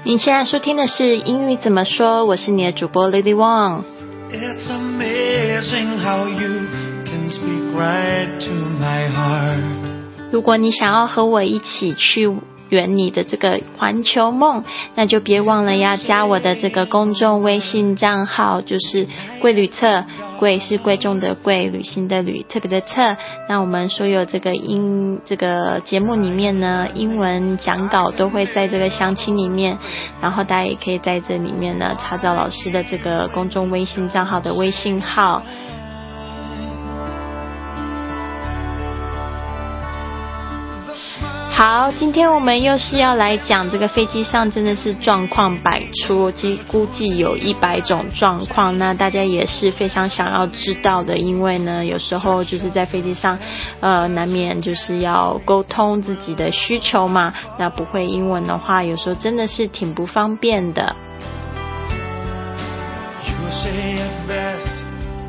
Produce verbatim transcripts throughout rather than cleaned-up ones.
你现在收听的是英语怎么说，我是你的主播 Lily Wong。 It's amazing how you can speak right to my heart。 如果你想要和我一起去圆你的这个环球梦，那就别忘了要加我的这个公众微信账号，就是贵旅特，贵是贵重的贵，旅行的旅，特别的特。那我们所有这个英这个节目里面呢，英文讲稿都会在这个详情里面，然后大家也可以在这里面呢查找老师的这个公众微信账号的微信号。好，今天我们又是要来讲这个飞机上真的是状况百出，估计有一百种状况，那大家也是非常想要知道的，因为呢有时候就是在飞机上呃难免就是要沟通自己的需求嘛，那不会英文的话有时候真的是挺不方便的。 You say it best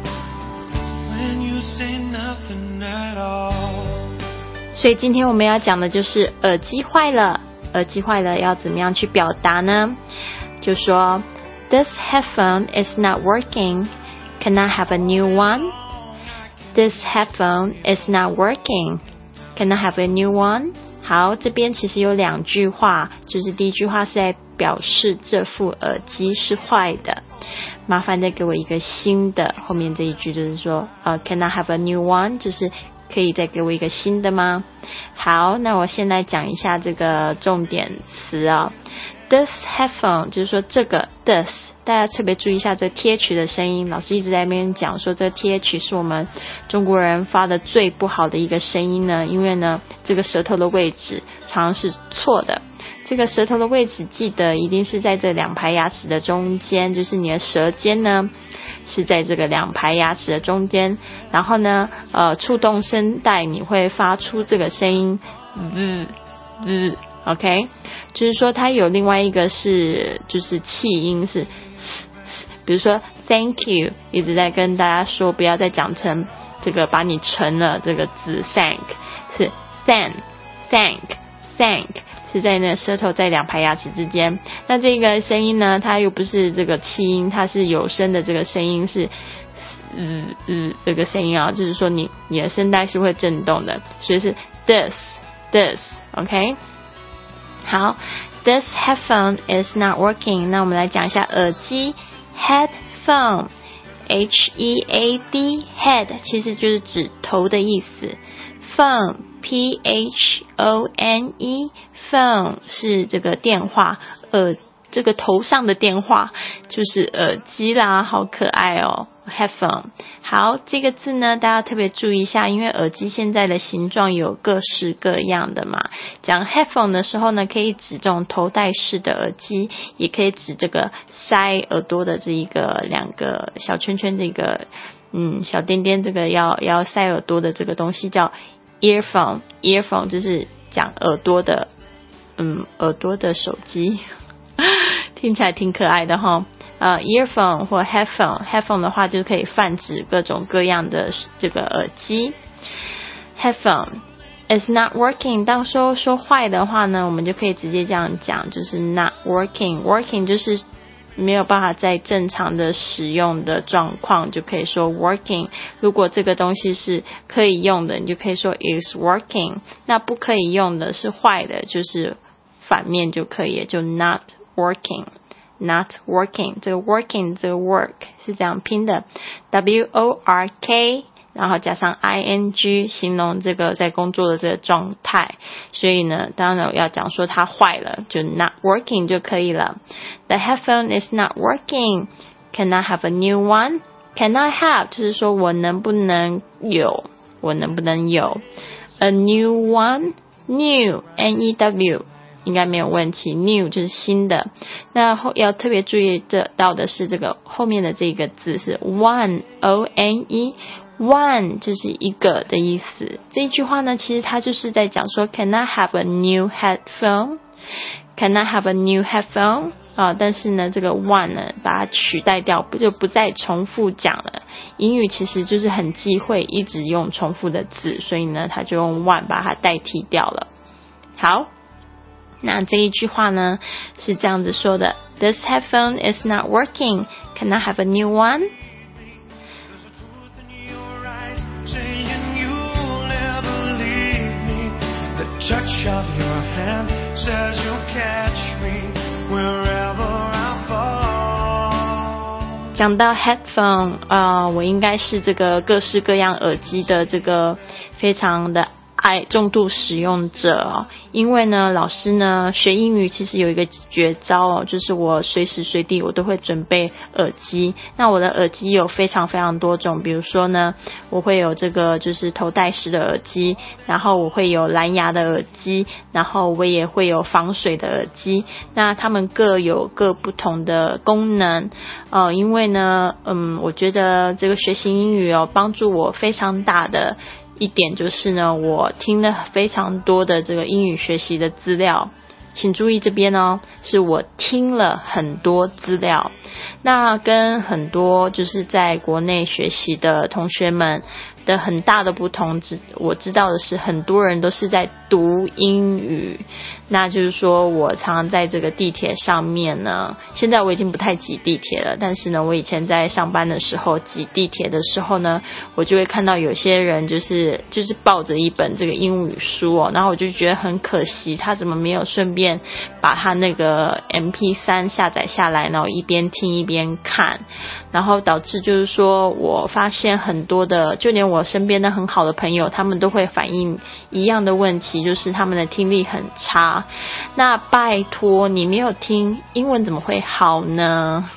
when you say nothing at all。 所以今天我们要讲的就是耳机坏了，耳机坏了要怎么样去表达呢？就说 This headphone is not working. Can I have a new one? This headphone is not working. Can I have a new one? 好，这边其实有两句话，就是第一句话是在表示这副耳机是坏的，麻烦再给我一个新的，后面这一句就是说呃 Can I have a new one? 就是可以再给我一个新的吗？好，那我先来讲一下这个重点词啊、哦。This headphone 就是说这个 this， 大家特别注意一下这个 th 的声音，老师一直在那边讲说这个 th 是我们中国人发的最不好的一个声音呢，因为呢这个舌头的位置常常是错的。这个舌头的位置记得一定是在这两排牙齿的中间，就是你的舌尖呢是在这个两排牙齿的中间，然后呢呃触动声带你会发出这个声音嗯嗯 OK， 就是说它有另外一个是就是气音是比如说 thank you 一直在跟大家说不要再讲成这个把你沉了这个字 thank， 是 thank thank thank，是在那舌头在两排牙齿之间，那这个声音呢它又不是这个气音，它是有声的这个声音是嗯嗯这个声音啊，就是说你你的声带是会震动的，所以是 this this OK。 好， This headphone is not working。 那我们来讲一下耳机 headphone H E A D head 其实就是指头的意思， phone P H O N E phone 是这个电话，耳这个头上的电话就是耳机啦，好可爱哦 headphone。 好，这个字呢大家特别注意一下，因为耳机现在的形状有各式各样的嘛，讲 headphone 的时候呢可以指这种头戴式的耳机，也可以指这个塞耳朵的这一个两个小圈圈，这个嗯小点点，这个要要塞耳朵的这个东西叫earphone earphone 就是讲耳朵的嗯耳朵的手机听起来挺可爱的齁。呃 earphone 或 headphone headphone 的话就可以泛指各种各样的这个耳机。 headphone is not working 当说说坏的话呢，我们就可以直接这样讲，就是 not working working 就是没有办法在正常的使用的状况，就可以说 working。 如果这个东西是可以用的，你就可以说 is working， 那不可以用的是坏的，就是反面就可以，就 not working not working。 这个 working 这个 work 是这样拼的 W O R K， 然后加上 I N G 形容这个在工作的这个状态，所以呢当然要讲说它坏了就 not working 就可以了。 The headphone is not working. Can I have a new one? Can I have 就是说我能不能有，我能不能有 a new one new N E W应该没有问题， new 就是新的。那后要特别注意到的是这个后面的这个字是 one O N E one 就是一个的意思。这一句话呢其实它就是在讲说 Can I have a new headphone? Can I have a new headphone? 啊，但是呢这个 one 呢把它取代掉，不就不再重复讲了。英语其实就是很忌讳一直用重复的字，所以呢它就用 one 把它代替掉了。好， 那这一句话呢是这样子说的 ：This headphone is not working. Can I have a new one? Touch of your hand says you'll catch me wherever I fall. 讲到 headphone 啊、呃，我应该是这个各式各样耳机的这个非常的爱重度使用者哦，因为呢，老师呢学英语其实有一个绝招哦，就是我随时随地我都会准备耳机。那我的耳机有非常非常多种，比如说呢，我会有这个就是头戴式的耳机，然后我会有蓝牙的耳机，然后我也会有防水的耳机。那它们各有各不同的功能，呃，因为呢，嗯，我觉得这个学习英语哦，帮助我非常大的一点就是呢，我听了非常多的这个英语学习的资料，请注意这边哦，是我听了很多资料。那跟很多就是在国内学习的同学们的很大的不同，我知道的是很多人都是在读英语。那就是说我常常在这个地铁上面呢，现在我已经不太挤地铁了，但是呢，我以前在上班的时候挤地铁的时候呢，我就会看到有些人就是就是抱着一本这个英语书哦，然后我就觉得很可惜，他怎么没有顺便把他那个 M P 三 下载下来，然后一边听一边看，然后导致就是说我发现很多的，就连我身边的很好的朋友，他们都会反映一样的问题，就是他们的听力很差。那拜托，你没有听英文怎么会好呢？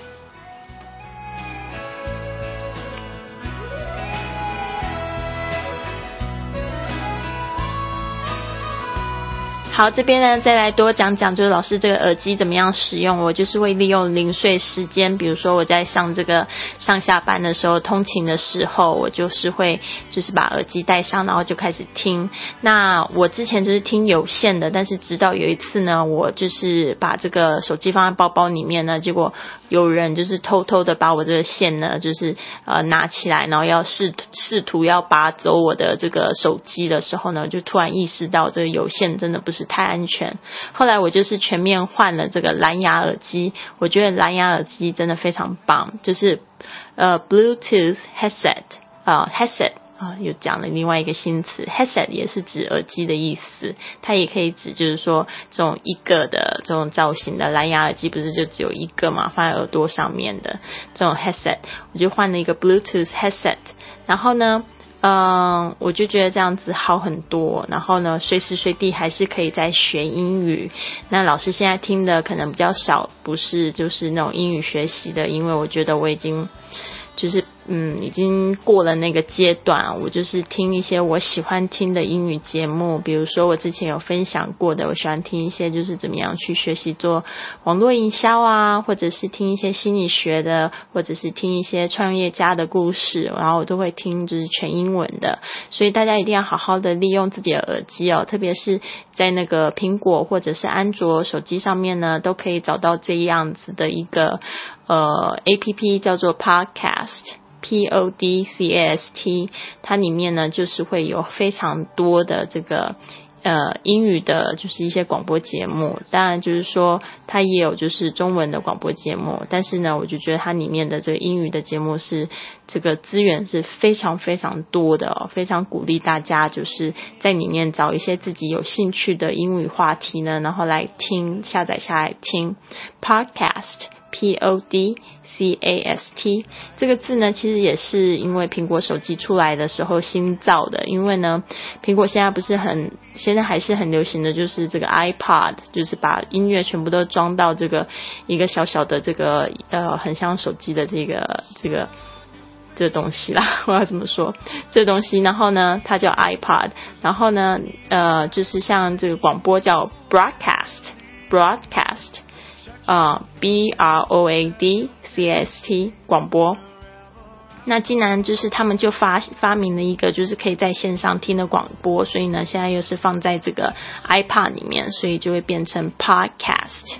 好，这边呢再来多讲讲，就是老师这个耳机怎么样使用。我就是会利用零碎时间，比如说我在上这个上下班的时候，通勤的时候，我就是会就是把耳机戴上，然后就开始听。那我之前就是听有线的，但是直到有一次呢，我就是把这个手机放在包包里面呢，结果有人就是偷偷的把我这个线呢，就是呃拿起来，然后要试试图要拔走我的这个手机的时候呢，就突然意识到这个有线真的不是太安全。后来我就是全面换了这个蓝牙耳机，我觉得蓝牙耳机真的非常棒，就是呃 Bluetooth headset 啊、呃、headset啊、又讲了另外一个新词 headset 也是指耳机的意思，它也可以指就是说这种一个的这种造型的蓝牙耳机，不是就只有一个嘛，放在耳朵上面的这种 headset， 我就换了一个 Bluetooth headset， 然后呢嗯，我就觉得这样子好很多，然后呢随时随地还是可以在学英语。那老师现在听的可能比较少，不是就是那种英语学习的，因为我觉得我已经就是嗯，已经过了那个阶段，我就是听一些我喜欢听的英语节目，比如说我之前有分享过的，我喜欢听一些就是怎么样去学习做网络营销啊，或者是听一些心理学的，或者是听一些创业家的故事，然后我都会听就是全英文的。所以大家一定要好好的利用自己的耳机哦，特别是在那个苹果或者是安卓手机上面呢，都可以找到这样子的一个呃 A P P 叫做 Podcast P O D C A S T， 它里面呢就是会有非常多的这个呃英语的就是一些广播节目，当然就是说它也有就是中文的广播节目，但是呢我就觉得它里面的这个英语的节目是这个资源是非常非常多的哦，非常鼓励大家就是在里面找一些自己有兴趣的英语话题呢，然后来听，下载下来听 Podcast P O D C A S T 这个字呢其实也是因为苹果手机出来的时候新造的，因为呢苹果现在不是很现在还是很流行的就是这个 iPod， 就是把音乐全部都装到这个一个小小的这个呃很像手机的这个这个这个东西啦，我要怎么说这个东西，然后呢它叫 iPod， 然后呢呃就是像这个广播叫 broadcast broadcast呃 B R O A D C A S T 广播。那既然就是他们就发发明了一个就是可以在线上听的广播，所以呢现在又是放在这个 iPad 里面，所以就会变成 podcast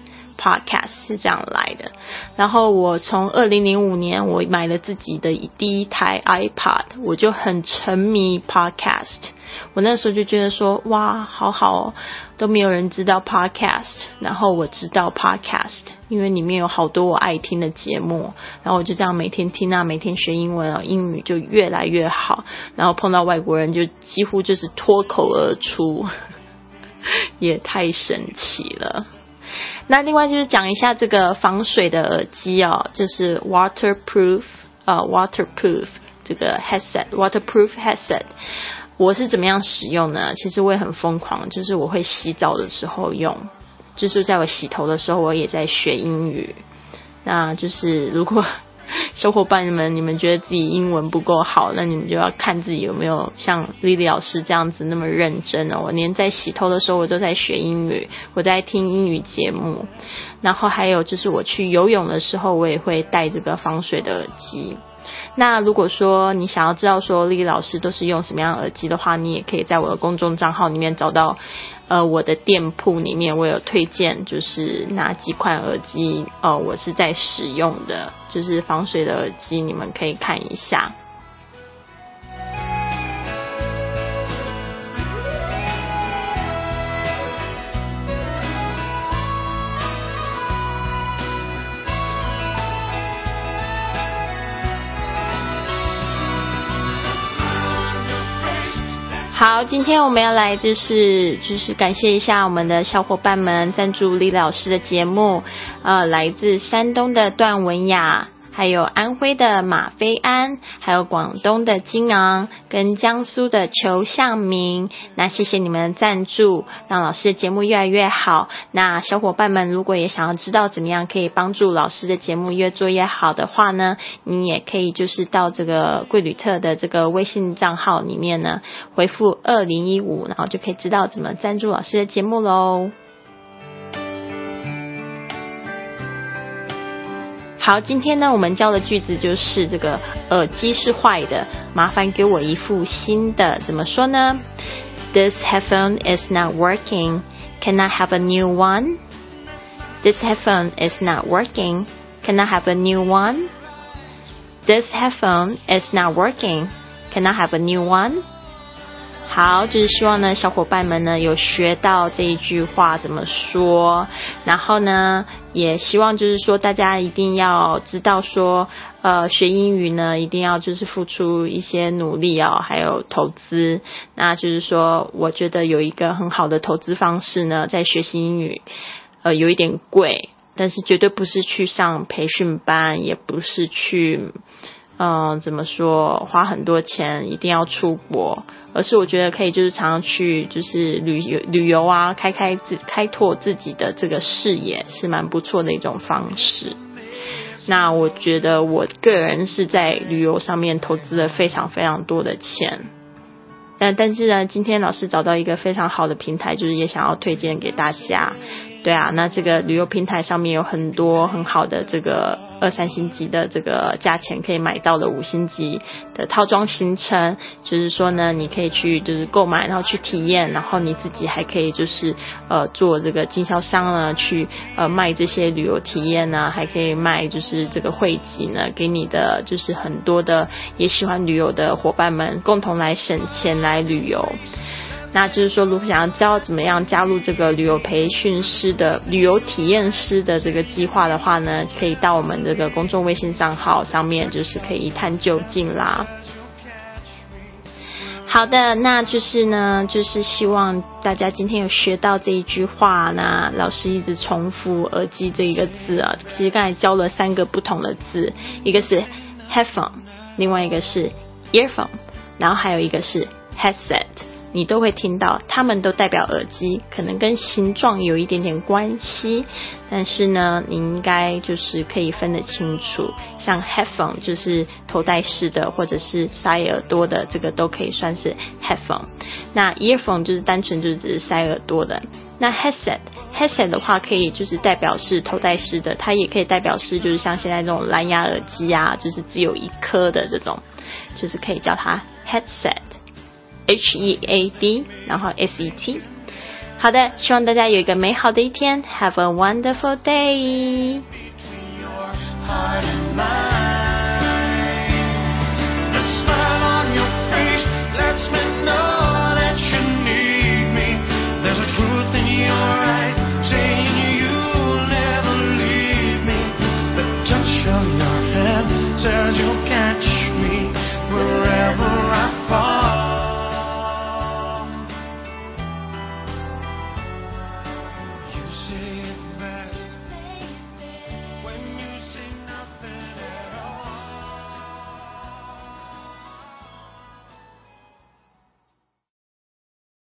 podcast 是这样来的。然后我从二零零五年我买了自己的第一台 iPod， 我就很沉迷 podcast。我那时候就觉得说，哇，好好哦，都没有人知道 podcast， 然后我知道 podcast， 因为里面有好多我爱听的节目，然后我就这样每天听啊，每天学英文啊，英语就越来越好，然后碰到外国人就几乎就是脱口而出，也太神奇了。那另外就是讲一下这个防水的耳机哦，就是 waterproof 呃 waterproof 这个 headset waterproof headset。我是怎么样使用呢？其实我也很疯狂，就是我会洗澡的时候用，就是在我洗头的时候我也在学英语。那就是如果小伙伴们你们觉得自己英文不够好，那你们就要看自己有没有像 Lily 老师这样子那么认真哦。我连在洗头的时候我都在学英语，我在听英语节目，然后还有就是我去游泳的时候我也会戴这个防水的耳机。那如果说你想要知道说丽丽老师都是用什么样的耳机的话，你也可以在我的公众账号里面找到呃我的店铺里面我有推荐就是哪几款耳机呃我是在使用的，就是防水的耳机，你们可以看一下。好，今天我们要来就是就是感谢一下我们的小伙伴们赞助丽丽老师的节目，呃，来自山东的段文雅，还有安徽的马飞安，还有广东的金昂，跟江苏的裘向明。那谢谢你们的赞助，让老师的节目越来越好。那小伙伴们如果也想要知道怎么样可以帮助老师的节目越做越好的话呢，你也可以就是到这个贵旅特的这个微信账号里面呢回复二零一五，然后就可以知道怎么赞助老师的节目咯。好，今天呢我们教的句子就是这个耳机是坏的，麻烦给我一副新的。怎么说呢？ This headphone is not working. Can I have a new one? This headphone is not working. Can I have a new one? This headphone is not working. Can I have a new one? 好，就是希望呢小伙伴们呢有学到这一句话怎么说，然后呢也希望就是说大家一定要知道说呃学英语呢一定要就是付出一些努力哦，还有投资。那就是说我觉得有一个很好的投资方式呢，在学习英语呃有一点贵，但是绝对不是去上培训班，也不是去嗯怎么说花很多钱一定要出国，而是我觉得可以就是常常去就是旅游旅游啊，开开自开拓自己的这个视野，是蛮不错的一种方式。那我觉得我个人是在旅游上面投资了非常非常多的钱，但但是呢今天老师找到一个非常好的平台，就是也想要推荐给大家。对啊，那这个旅游平台上面有很多很好的这个二三星级的这个价钱可以买到的五星级的套装行程，就是说呢你可以去就是购买，然后去体验，然后你自己还可以就是呃做这个经销商呢去呃卖这些旅游体验呢，还可以卖就是这个会籍呢给你的就是很多的也喜欢旅游的伙伴们共同来省钱来旅游。那就是说如果想要知道怎么样加入这个旅游培训师的旅游体验师的这个计划的话呢，可以到我们这个公众微信账号上面就是可以一探究竟啦。好的，那就是呢就是希望大家今天有学到这一句话，那老师一直重复耳机这一个字啊，其实刚才教了三个不同的字，一个是 headphone， 另外一个是 earphone， 然后还有一个是 headset，你都会听到，它们都代表耳机，可能跟形状有一点点关系，但是呢你应该就是可以分得清楚，像 headphone 就是头戴式的或者是塞耳朵的，这个都可以算是 headphone。 那 earphone 就是单纯就是只是塞耳朵的。那 headset headset 的话可以就是代表是头戴式的，它也可以代表是就是像现在这种蓝牙耳机啊，就是只有一颗的这种，就是可以叫它 headset，H E A D 然后 S E T。 好的，希望大家有一个美好的一天。Have a wonderful day. Between your heart and mine.